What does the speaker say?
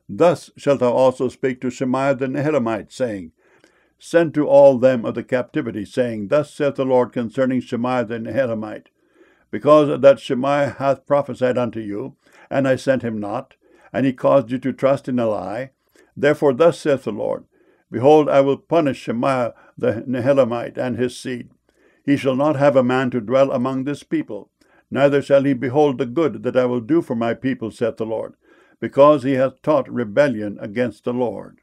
Thus shalt thou also speak to Shemaiah the Nehelamite, saying, Send to all them of the captivity, saying, Thus saith the Lord concerning Shemaiah the Nehelamite, because that Shemaiah hath prophesied unto you, and I sent him not, and he caused you to trust in a lie. Therefore thus saith the Lord, Behold, I will punish Shemaiah the Nehelamite and his seed. He shall not have a man to dwell among this people, neither shall he behold the good that I will do for my people, saith the Lord, because he hath taught rebellion against the Lord.